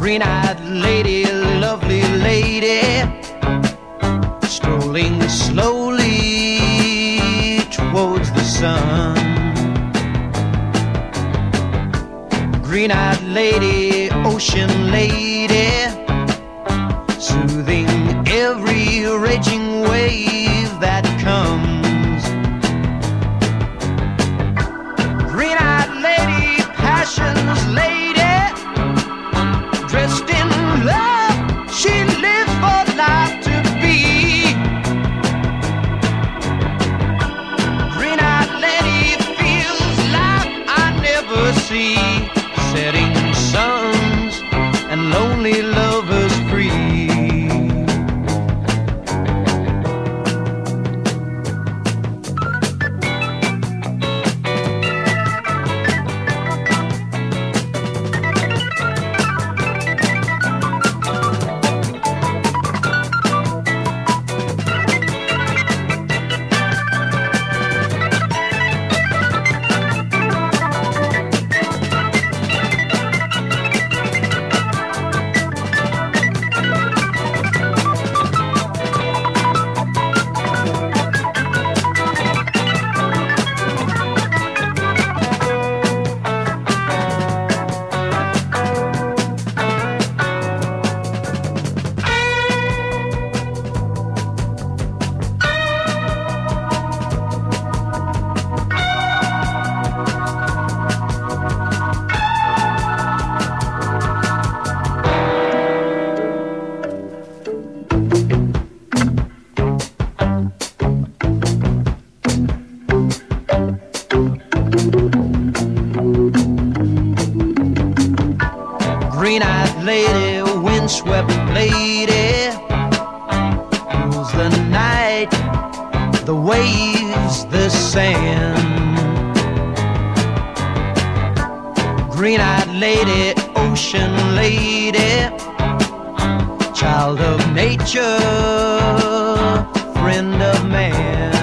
green-eyed lady, lovely lady, strolling slowly towards the sun. Green-eyed lady, ocean lady, soothing every raging wave that comes. Green-eyed lady, passion's lady, dressed in love, she lives for life to be. Green-eyed lady feels life I never see, setting suns and lonely lovers free. Green-eyed lady, windswept lady, rules the night, the waves, the sand. Green-eyed lady, ocean lady, child of nature, friend of man.